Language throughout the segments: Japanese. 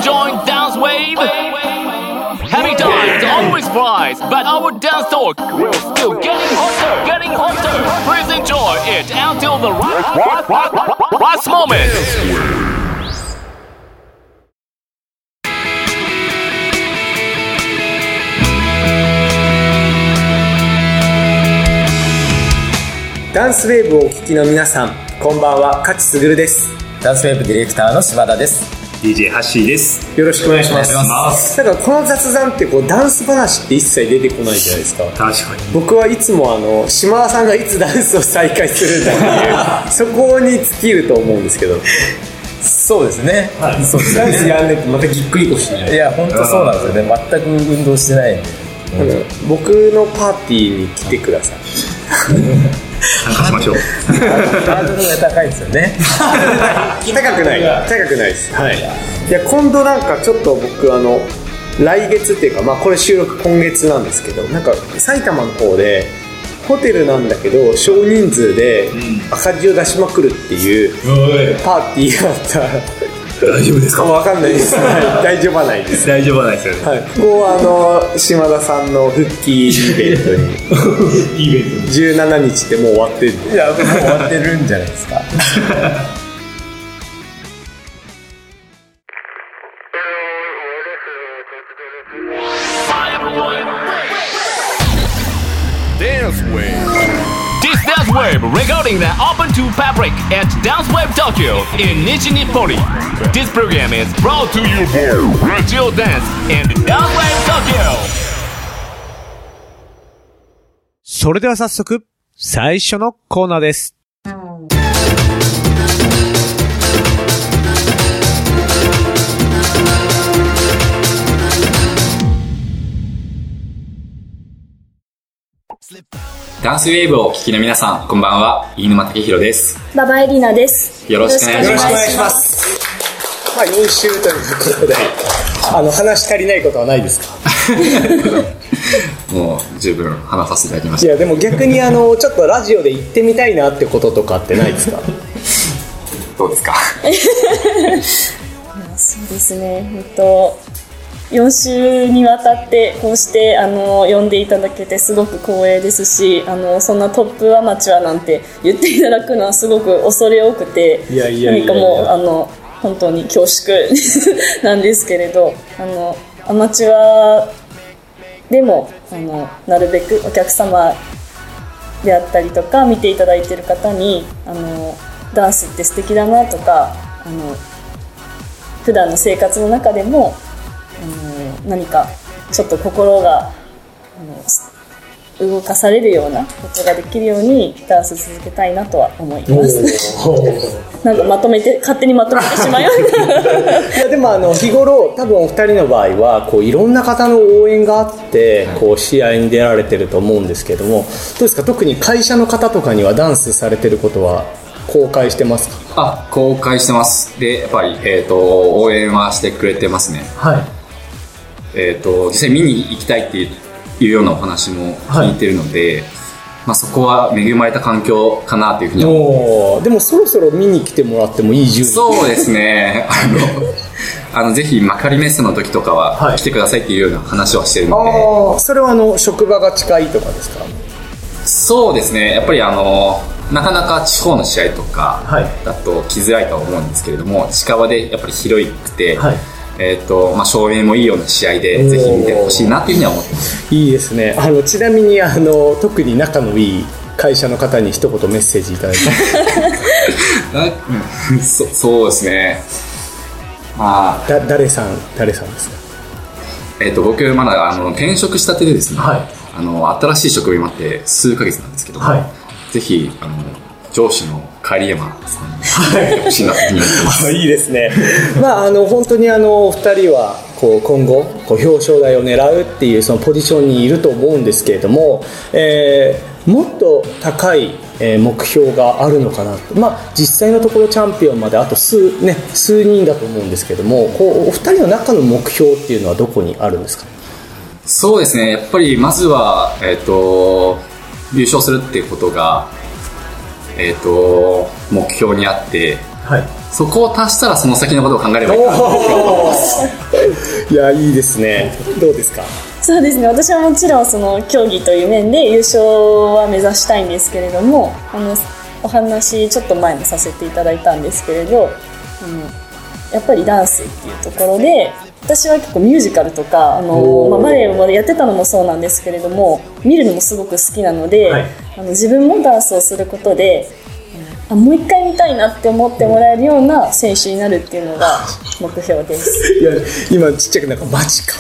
enjoying dance wave? Happy times always flies, but our dance talk will still getting hotter, getting hotter. Please enjoy it until the last moment. ダンスウェーブをお聞きの皆さん、こんばんは、勝卓です。 ダンスウェーブディレクターの島田です。 DJ ハッシーです。 よろしくお願いします。なんかこの雑談ってダンス話って一切出てこないじゃないですか。 確かに僕はいつも島田さんがいつダンスを再開するんだっていうそこに尽きると思うんですけど。 そうですね、はい、そうですね。 ダンスやんねってまたぎっくり腰に。 いや本当そうなんですよね。全く運動してないんで、 僕のパーティーに来てください。 参加しましょう。 ハードルが高いですよね。 高くないです。はい。いや今度なんかちょっと僕来月っていうか、これ収録今月なんですけど、なんか埼玉の方でホテルなんだけど少人数で赤字を出しまくるっていうパーティーがあったら。 大丈夫ですか？ わかんないです。大丈夫はないです。 大丈夫はないですよね。 はい。ここ島田さんの復帰イベントにイベント 17日ってもう終わってるんで。 いやもう終わってるんじゃないですか。 This Dance Wave recording the Open to Public at Dance Wave Tokyo in Nishi-Nippori. This program is brought to you by Radio Dance and Dance Wave Tokyo. それでは早速最初のコーナーです。 ダンスウェーブをお聞きの皆さん、こんばんは。飯沼武弘です。 馬場エリナです。 よろしくお願いします。 よろしくお願いします。4週ということで、話し足りないことはないですか？ もう十分話させていただきました。 いやでも逆にちょっとラジオで言ってみたいなってこととかってないですか？ どうですか？ そうですね。4週にわたってこうして呼んでいただけてすごく光栄ですし、そんなトップアマチュアなんて言っていただくのはすごく恐れ多くて、何かもう本当に恐縮なんですけれど、アマチュアでもなるべくお客様であったりとか見ていただいている方にダンスって素敵だなとか普段の生活の中でも何かちょっと心が動かされるようなことができるようにダンス続けたいなとは思います。なんか勝手にまとめてしまいました。 いやでも日頃多分お二人の場合はいろんな方の応援があって試合に出られてると思うんですけども、どうですか？特に会社の方とかにはダンスされてることは公開してますか？ 公開してます。でやっぱり、応援はしてくれてますね。 はい。 実際見に行きたいっていうようなお話も聞いてるので、そこは恵まれた環境かなというふうに思って。 でもそろそろ見に来てもらってもいい順位。 そうですね。ぜひ幕張メッセの時とかは来てくださいっていうような話はしてるので。 それは職場が近いとかですか？ そうですね。やっぱりなかなか地方の試合とかだと来づらいとは思うんですけれども、近場でやっぱり広くて、照明もいいような試合でぜひ見てほしいなというふうには思ってます。 いいですね。ちなみに特に仲のいい会社の方に一言メッセージいただいて。 そうですね。 誰さんですか？ 僕まだ転職したてでですね、新しい職場に待って数ヶ月なんですけども、ぜひ上司の狩山さんにやってほしいなと思ってます。 いいですね。本当にお二人は今後表彰台を狙うっていうそのポジションにいると思うんですけれども、もっと高い目標があるのかなと。実際のところチャンピオンまであと数人だと思うんですけども、お二人の中の目標っていうのはどこにあるんですか？ そうですね。やっぱりまずは優勝するっていうことが目標にあって、 はい、 そこを足したらその先のことを考えればいいかな。 いや、いいですね。どうですか？ そうですね、私はもちろんその競技という面で優勝は目指したいんですけれども、お話ちょっと前もさせていただいたんですけれど、やっぱりダンスっていうところで、私は結構ミュージカルとかバレエもやってたのもそうなんですけれども、見るのもすごく好きなので、はい、自分もダンスをすることで、もう一回見たいなって思ってもらえるような選手になるっていうのが目標です。 いや、今ちっちゃくなんかマジか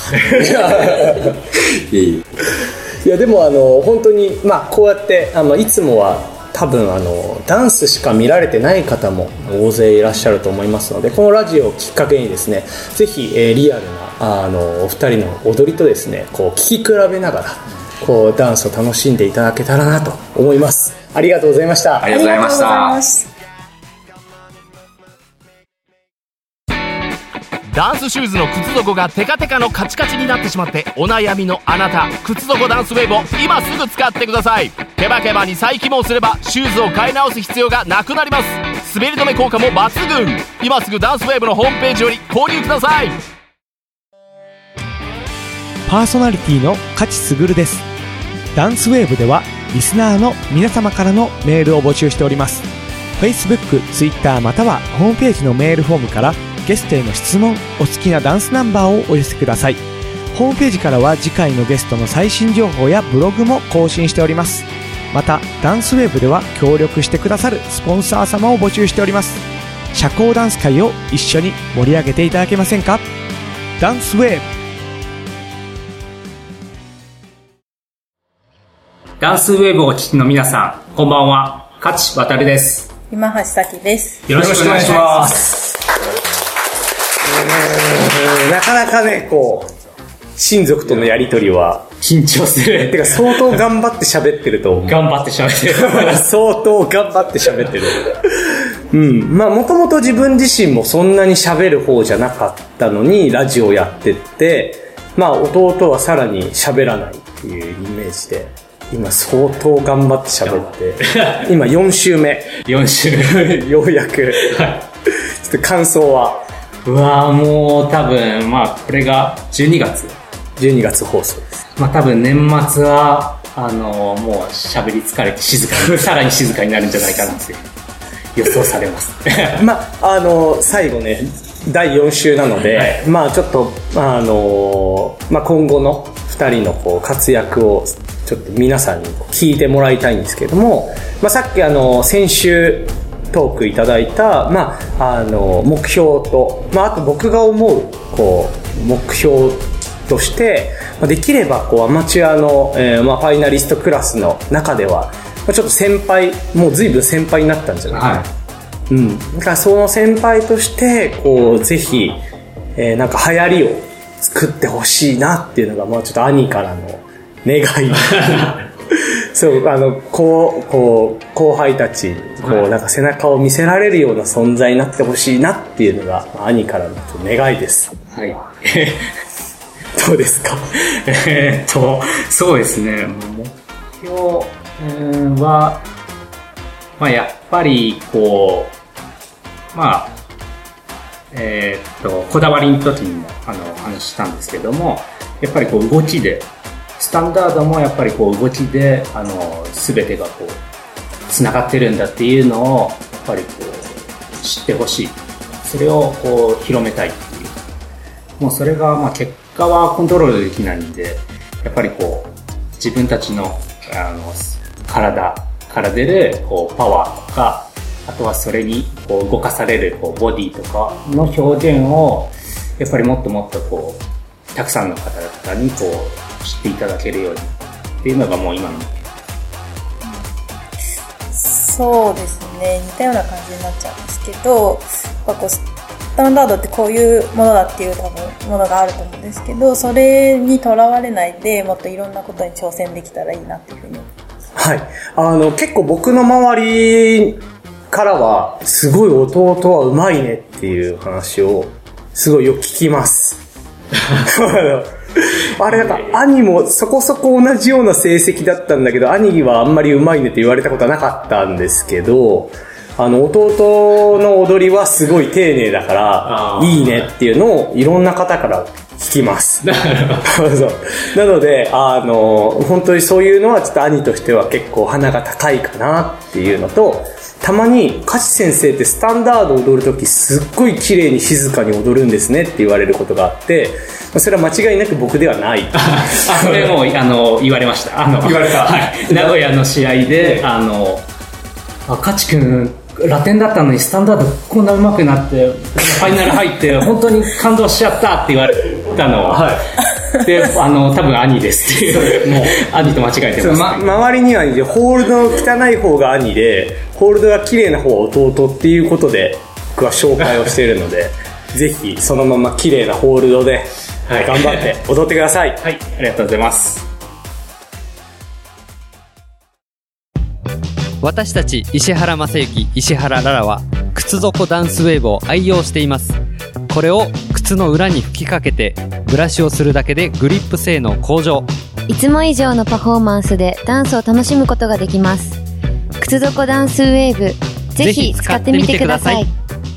いや、でも本当に、こうやっていつもは多分ダンスしか見られてない方も大勢いらっしゃると思いますので、このラジオをきっかけにですね、ぜひ、リアルなお二人の踊りとですね、こう聴き比べながらこうダンスを楽しんでいただけたらなと思います。ありがとうございました。 ありがとうございました。 ダンスシューズの靴底がテカテカのカチカチになってしまってお悩みのあなた、靴底ダンスウェーブを今すぐ使ってください。ケバケバに再起毛すればシューズを変え直す必要がなくなります。滑り止め効果も抜群。今すぐダンスウェーブのホームページより購入ください。 パーソナリティの勝ち優です。ダンスウェーブではリスナーの皆様からのメールを募集しております。 Facebook、Twitter またはホームページのメールフォームからゲストへの質問、お好きなダンスナンバーをお寄せください。ホームページからは次回のゲストの最新情報やブログも更新しております。またダンスウェーブでは協力してくださるスポンサー様を募集しております。社交ダンス界を一緒に盛り上げていただけませんか？ダンスウェーブ。 ダンスウェーブをお聞きの皆さん、こんばんは。勝渡です。 今橋咲です。 よろしくお願いします。 なかなかね、こう親族とのやり取りは緊張する。 てか相当頑張って喋ってると思う。 頑張って喋ってる。 相当頑張って喋ってる。もともと自分自身もそんなに喋る方じゃなかったのにラジオやってって、弟はさらに喋らないっていうイメージで。今相当頑張って喋って今4週目ようやくちょっと感想は。 もう多分これが12月放送です。 多分年末はもう喋り疲れてさらに静かになるんじゃないかなって予想されます最後ね第4週なので、はい、ちょっと今後の2人のこう活躍をちょっと皆さんに聞いてもらいたいんですけども、さっき先週トークいただいた、目標と、あと僕が思うこう目標として、できればこうアマチュアの、ファイナリストクラスの中では、ちょっと先輩、もう随分先輩になったんじゃないかな、だからその先輩としてこうぜひ、なんか流行りを作ってほしいなっていうのが、ちょっと兄からの願いそう後輩たちなんか背中を見せられるような存在になってほしいなっていうのが、兄からの願いです。 はいどうですか？ そうですね、目標はやっぱりこだわりの時にも話したんですけども、やっぱりこう動きでスタンダードもやっぱりこう動きで全てがこうつながってるんだっていうのをやっぱりこう知ってほしい。それをこう広めたいっていう。もうそれが結果はコントロールできないんで、やっぱりこう自分たちの体から出るこうパワーとか、あとはそれにこう動かされるこうボディとかの表現をやっぱりもっともっとこうたくさんの方々にこう知っていただけるようにっていうのがもう今の。 そうですね、似たような感じになっちゃうんですけど、こうスタンダードってこういうものだっていう多分ものがあると思うんですけど、それにとらわれないでもっといろんなことに挑戦できたらいいなっていうふうに。 はい、結構僕の周りからはすごい弟はうまいねっていう話をすごいよく聞きますあれなんか兄もそこそこ同じような成績だったんだけど、兄はあんまりうまいねって言われたことはなかったんですけど、 弟の踊りはすごい丁寧だからいいねっていうのをいろんな方から聞きます。そうなので本当にそういうのはちょっと兄としては結構鼻が高いかなっていうのと、たまにカチ先生ってスタンダード踊るときすっごい綺麗に静かに踊るんですねって言われることがあって、それは間違いなく僕ではないそれも言われました。 言われた、 はい、名古屋の試合でカチ君ラテンだったのにスタンダードこんな上手くなってファイナル入って本当に感動しちゃったって言われたのは、はい、で多分兄ですっていうもう兄と間違えてます、 周りにはホールドの汚い方が兄でホールドが綺麗な方は弟っていうことで僕は紹介をしているのでぜひそのまま綺麗なホールドで頑張って踊ってください。 はい、ありがとうございます。 私たち石原正幸、石原ララは靴底ダンスウェーブを愛用しています。これを靴の裏に吹きかけてブラシをするだけでグリップ性能向上。 いつも以上のパフォーマンスでダンスを楽しむことができます。靴底ダンスウェーブ、ぜひ使ってみてください。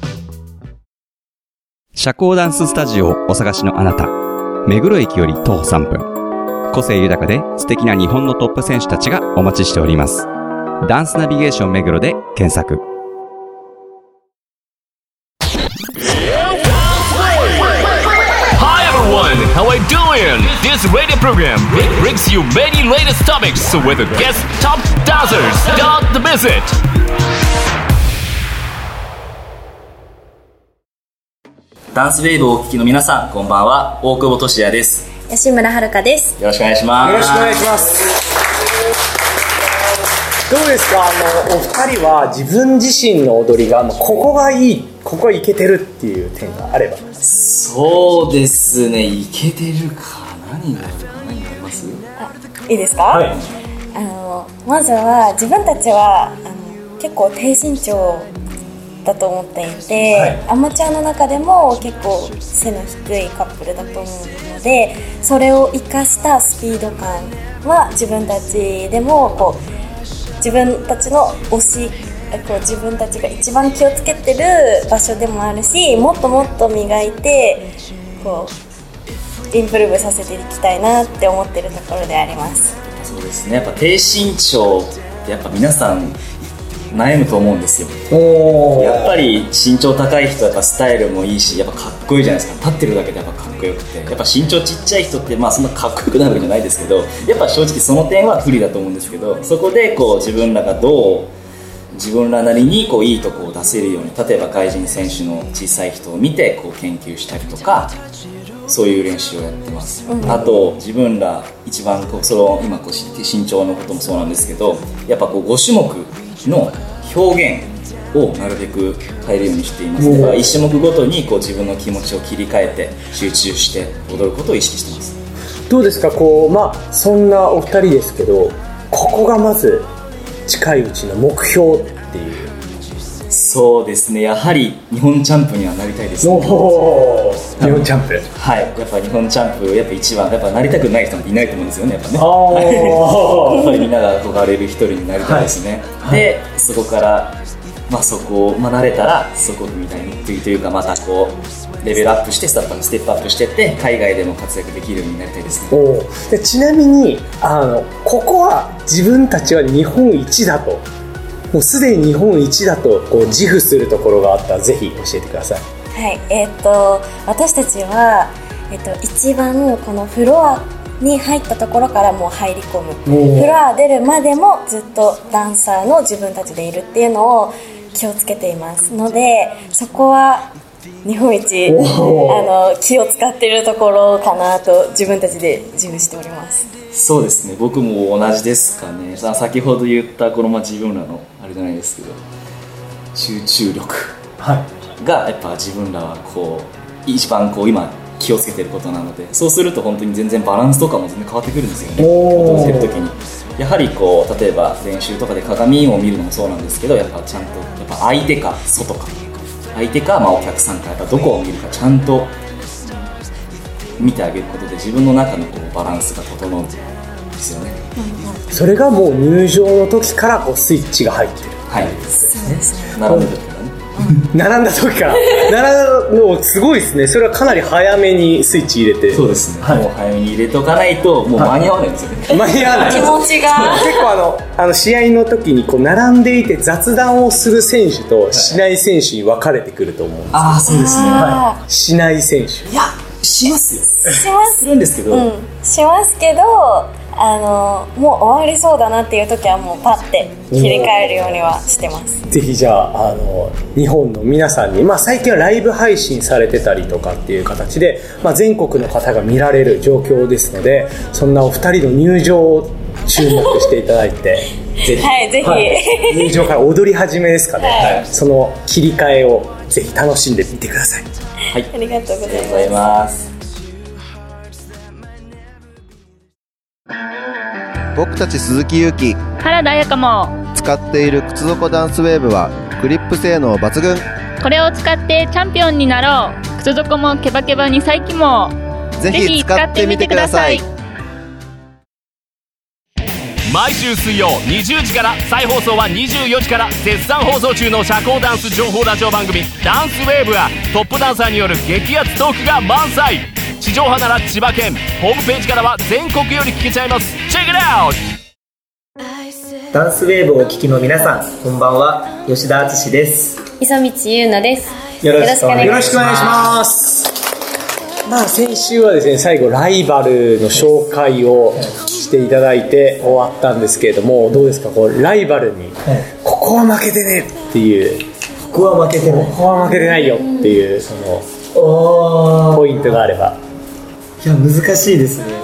社交ダンススタジオをお探しのあなた、目黒駅より徒歩3分、個性豊かで素敵な日本のトップ選手たちがお待ちしております。ダンスナビゲーション目黒で検索。 Hi everyone, how are you doing? This radio program brings you many latest topics with guest top dancers. Don't miss it. ダンスウェーブをお聞きの皆さん、こんばんは。大久保俊也です。 吉村遥です。 よろしくお願いします。 よろしくお願いします。どうですか、お二人は自分自身の踊りがここがいい、ここはいけてるっていう点があれば。 そうですね、いけてるか何があります？ いいですか？ はい。 まずは自分たちは結構低身長だと思っていて、はい、アマチュアの中でも結構背の低いカップルだと思うので、それを生かしたスピード感は自分たちでも自分たちの推し、自分たちが一番気をつけてる場所でもあるし、もっともっと磨いてインプルーブさせていきたいなって思ってるところであります。 そうですね、やっぱ低身長ってやっぱ皆さん悩むと思うんですよ。やっぱり身長高い人はやっぱスタイルもいいし、やっぱかっこいいじゃないですか。立ってるだけでやっぱかっこよくて、やっぱ身長ちっちゃい人ってそんなかっこよくなるわけじゃないですけど、やっぱ正直その点は不利だと思うんですけど、そこで自分らがどう自分らなりにいいとこを出せるように、例えば外人選手の小さい人を見て研究したりとか、そういう練習をやってます、あと自分ら一番今身長のこともそうなんですけど、やっぱ5種目の表現をなるべく変えるようにしています。だから1種目ごとに自分の気持ちを切り替えて集中して踊ることを意識してます。 どうですか、そんなお二人ですけど、ここがまず近いうちの目標っていう。 そうですね、やはり日本チャンプにはなりたいですね。 日本チャンプ、 はい、やっぱ日本チャンプやっぱ一番やっぱなりたくない人なんていないと思うんですよね、やっぱね。やっぱりみんなが憧れる一人になりたいですね、はい、でそこからそこを慣れたらそこみたいにというか、またレベルアップしてステップアップしていって海外でも活躍できるようになりたいですね。 でちなみにここは自分たちは日本一だと、もうすでに日本一だと自負するところがあったらぜひ教えてください。 はい、私たちは、一番このフロアに入ったところからもう入り込む、フロア出るまでもずっとダンサーの自分たちでいるっていうのを気をつけていますので、そこは日本一気を使っているところかなと自分たちで自負しております。 そうですね、僕も同じですかね。先ほど言った自分らのあれじゃないですけど、集中力がやっぱ自分らは一番今気をつけてることなので、そうすると本当に全然バランスとかも全然変わってくるんですよね。踊ってる時にやはり例えば練習とかで鏡を見るのもそうなんですけど、やっぱちゃんと相手か外か、相手かお客さんか、やっぱどこを見るかちゃんと見てあげることで自分の中のバランスが整うんですよね。 それがもう入場の時からスイッチが入ってる。 はいそうですね。並んだ時からね。 並んだ時から並ぶのすごいですね。それはかなり早めにスイッチ入れて。 そうですね、もう早めに入れとかないともう間に合わないんですよね。 間に合わない。 気持ちが結構試合の時にこう並んでいて雑談をする選手としない選手に分かれてくると思うんです。 ああそうですね、 しない選手。 いやしますよ。 しますするんですけど、 しますけど、もう終わりそうだなっていう時はもうパッて切り替えるようにはしてます。 ぜひじゃあ、日本の皆さんに、最近はライブ配信されてたりとかっていう形で、全国の方が見られる状況ですので、そんなお二人の入場を注目していただいてぜひ、 はい、ぜひ、 入場から踊り始めですかね、その切り替えをぜひ楽しんでみてください。 はい、 ありがとうございます。 僕たち鈴木優希、 原田彩香も使っている靴底ダンスウェーブはグリップ性能抜群。 これを使ってチャンピオンになろう。靴底もケバケバに再起もぜひ使ってみてください。 毎週水曜20時から再放送は24時から絶賛放送中の社交ダンス情報ラジオ番組ダンスウェーブはトップダンサーによる激アツトークが満載。地上波なら千葉県、ホームページからは全国より聞けちゃいます。チェックイットアウト。 ダンスウェーブをお聞きの皆さん、こんばんは。吉田敦です。 磯道優奈です。 よろしくお願いします。先週はですね、最後ライバルの紹介をしていただいて終わったんですけれども、どうですか、こうライバルに、ここは負けてねっていう、 ここは負けてない、 ここは負けてないよっていうそのポイントがあれば。 いや難しいですね。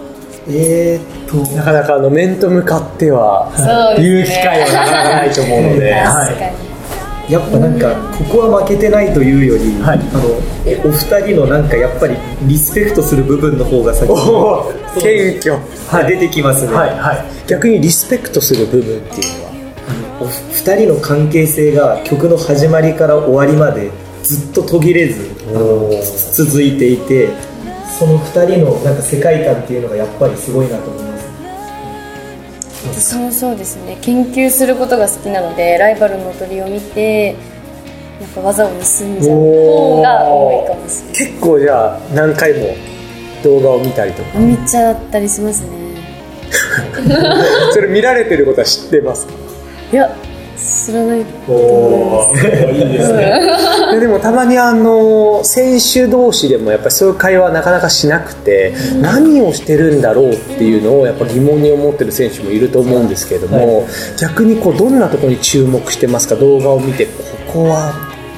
なかなか面と向かっては言う機会はなかなかないと思うので、 やっぱなんかここは負けてないというより、お二人のなんかやっぱりリスペクトする部分の方が先に謙虚、 出てきますね。 逆にリスペクトする部分っていうのは、 お二人の関係性が曲の始まりから終わりまでずっと途切れず続いていて、その2人のなんか世界観っていうのがやっぱりすごいなと思います。 そうですね、研究することが好きなので、ライバルの踊りを見てなんか技を盗んじゃう方が多いかもしれない。 結構じゃあ何回も動画を見たりとか見ちゃったりしますね。 それ見られてることは知ってますか？ いや知らないと思います。 いいですね。でもたまに選手同士でもやっぱりそういう会話なかなかしなくて、何をしてるんだろうっていうのをやっぱ疑問に思ってる選手もいると思うんですけれども、逆にこうどんなところに注目してますか？動画を見てここは。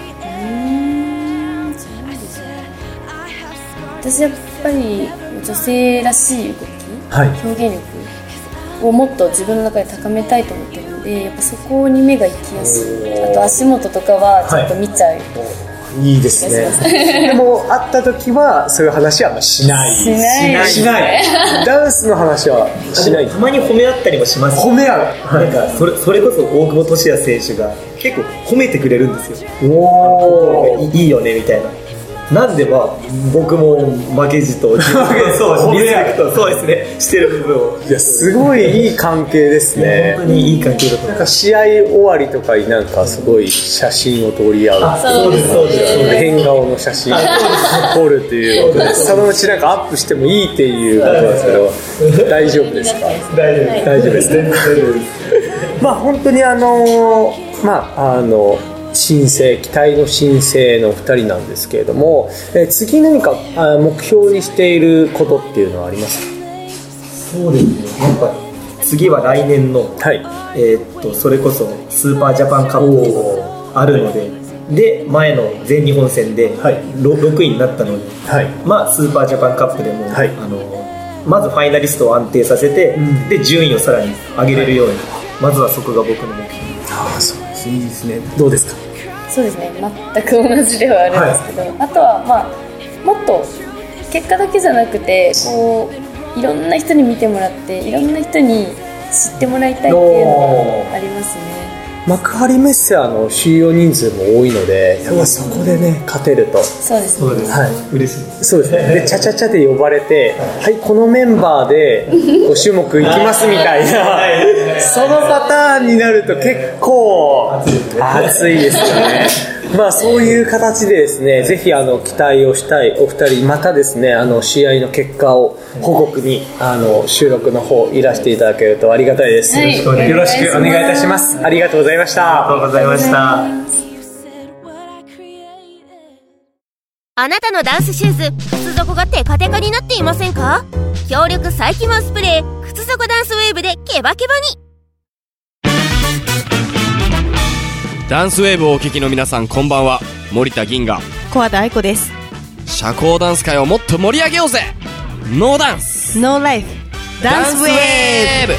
私やっぱり女性らしい動き、表現力をもっと自分の中で高めたいと思ってるので、やっぱそこに目が行きやすい。あと足元とかはちょっと見ちゃう、 いいですね。でも会った時はそういう話はしない。しない。ダンスの話はしない。 たまに褒め合ったりもします。 褒め合う。 なんかそれこそ大久保利也選手が結構褒めてくれるんですよ。いいよねみたいな。なんで僕も負けじとリスペクトそうですねしてる部分を。 いやすごいいい関係ですね。 本当にいい関係だと思います。 なんか試合終わりとかになんかすごい写真を撮り合う。 そうです変顔の写真を撮るということで、そのうちなんかアップしてもいいっていうことですけど、大丈夫ですか？大丈夫ですね。本当に新星、期待の新星の2人なんですけれども、次何か目標にしていることっていうのはありますか？ そうですね、やっぱ次は来年の、それこそスーパージャパンカップあるので、前の全日本戦で6位になったので、スーパージャパンカップでも、まずファイナリストを安定させて、で順位をさらに上げれるように、まずはそこが僕の目標です。 そうです、いいですね。どうですか？ そうですね、全く同じではあるんですけど、あとはもっと結果だけじゃなくて、こういろんな人に見てもらって、いろんな人に知ってもらいたいっていうのがありますね。 幕張メッセは収容人数も多いので、やっぱそこでね勝てると、 そうですね、 はい、 嬉しいです。 そうですね。でチャチャチャで呼ばれて、はい、このメンバーで5種目行きますみたいなそのパターンになると結構熱いですよね。まあそういう形でですね、ぜひ期待をしたいお二人、またですね試合の結果を報告に収録の方いらしていただけるとありがたいです。 はい、 よろしくお願いいたします。ありがとうございました。 ありがとうございました。 あなたのダンスシューズ、靴底がテカテカになっていませんか？強力再起毛スプレー、靴底ダンスウェーブでケバケバに。 ダンスウェーブをお聞きの皆さん、こんばんは。森田銀河、 小和田愛子です。 社交ダンス界をもっと盛り上げようぜ。ノーダンスノーライフダンスウェーブ。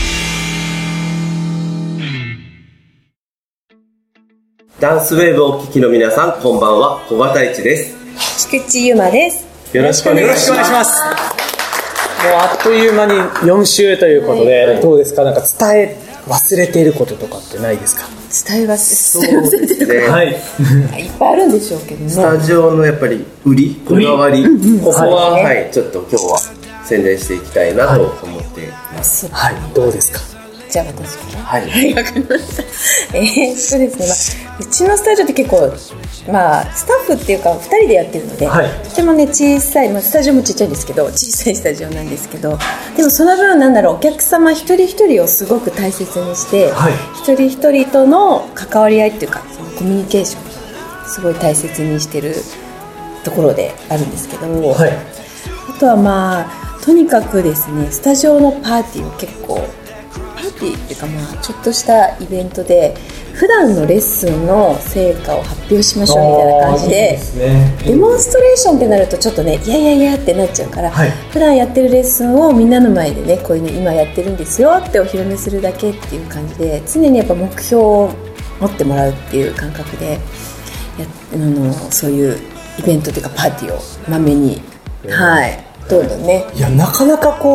ダンスウェーブをお聞きの皆さん、こんばんは。小和田一です。 菊池ゆまです。 よろしくお願いします。 もうあっという間に4週ということで、はい、どうですか？なんか伝え忘れていることとかってないですか？ 伝え忘れてること、 はい、 いっぱいあるんでしょうけどね。 スタジオのやっぱり売り、こだわり、ここは、はい、ちょっと今日は宣伝していきたいなと思っています。 はい、どうですか？ じゃあ私から。 はい。 わかりました。ですね、うちのスタジオって結構、スタッフっていうか2人でやってるので、はい、とてもね小さい、スタジオもちっちゃいんですけど、小さいスタジオなんですけど、でもその分お客様一人一人をすごく大切にして、はい、一人一人との関わり合いっていうか、そのコミュニケーションすごい大切にしてるところであるんですけども、はい、あとはとにかくですね、スタジオのパーティーを結構パーティーっていうかちょっとしたイベントで普段のレッスンの成果を発表しましょうみたいな感じで、デモンストレーションってなるとちょっとねいやってなっちゃうから、はい、普段やってるレッスンをみんなの前でね、こういうね今やってるんですよってお披露目するだけっていう感じで、常にやっぱ目標を持ってもらうっていう感覚でそういうイベントというかパーティーをまめに、はい、どんどんね。 いや、なかなか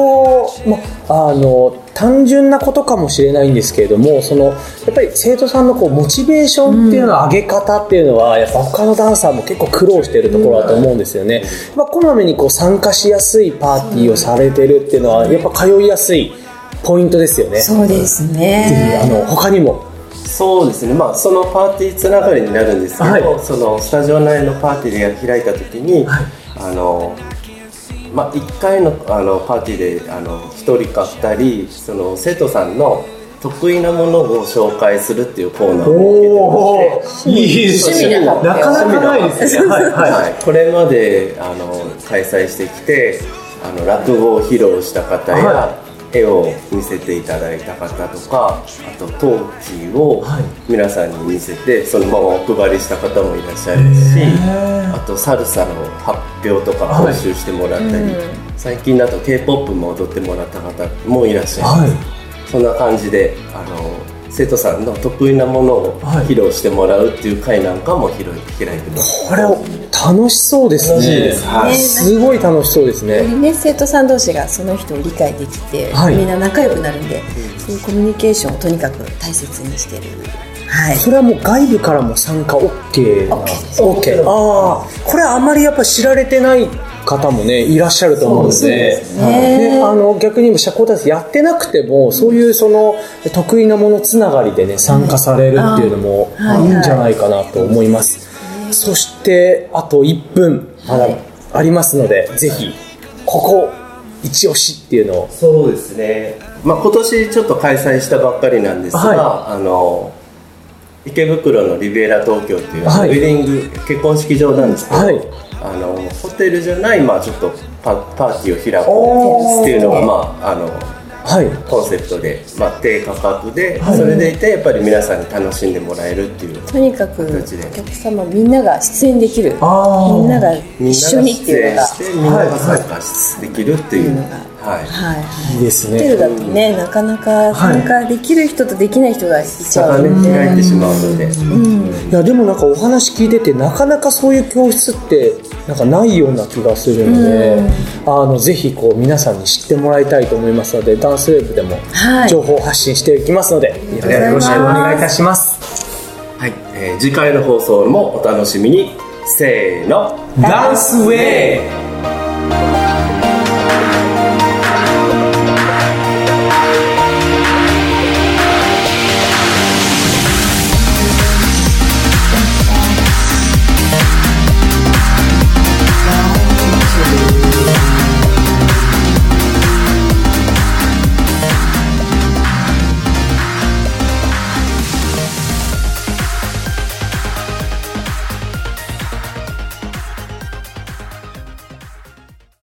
単純なことかもしれないんですけれども、やっぱり生徒さんのモチベーションっていうのの上げ方っていうのは、やっぱ他のダンサーも結構苦労しているところだと思うんですよね。こまめに参加しやすいパーティーをされてるっていうのはやっぱ通いやすいポイントですよね。 そうですね。 他にもそうですね、そのパーティーつながりになるんですけど、はい、そのスタジオ内のパーティーで開いた時に、はい、1回のパーティーで1人か2人その生徒さんの得意なものを紹介するっていうコーナーを設けてまして、 いいですね。なかなかないですね。 はい、これまで開催してきて落語を披露した方や、はい、絵を見せていただいた方とか、あと陶器を皆さんに見せてそのままお配りした方もいらっしゃるし、あとサルサの発表とか講習してもらったり、はい、最近だと K-POP も踊ってもらった方もいらっしゃいます、はい、そんな感じで生徒さんの得意なものを披露してもらうっていう会なんかも開いてます。 これ楽しそうですね。すごい楽しそうですね。 生徒さん同士がその人を理解できて、はい、みんな仲良くなるんで、そういうコミュニケーションをとにかく大切にしてる。はい、 それはもう外部からも参加 OK な OK。これはあまりやっぱ知られてない方もねいらっしゃると思うので、逆に社交ダンスやってなくてもそういう得意なものつながりでね参加されるっていうのもいいんじゃないかなと思います。そしてあと1分まだありますので、ぜひここ一押しっていうのを。 そうですね、今年ちょっと開催したばっかりなんですが、はい、池袋のリベラ東京っていう、はい、ウェディング結婚式場なんですけど、はい、ホテルじゃない、ちょっとパーティーを開くっていうのがはい、コンセプトで、低価格で、はい、それでいてやっぱり皆さんに楽しんでもらえるっていうとにかくお客様みんなが出演できる、みんなが一緒にっていうのがみんなが参加できるっていうのが、 いいですね。 ホテルだとね、なかなか参加できる人とできない人がいちゃうので、 開いてしまうので、 いやでもお話聞いててなかなかそういう教室ってなんかないような気がするので、ぜひこう皆さんに知ってもらいたいと思いますので、ダンスウェーブでも情報発信していきますので、よろしくお願いいたします。 はい、次回の放送もお楽しみに。せーの、ダンスウェーブ。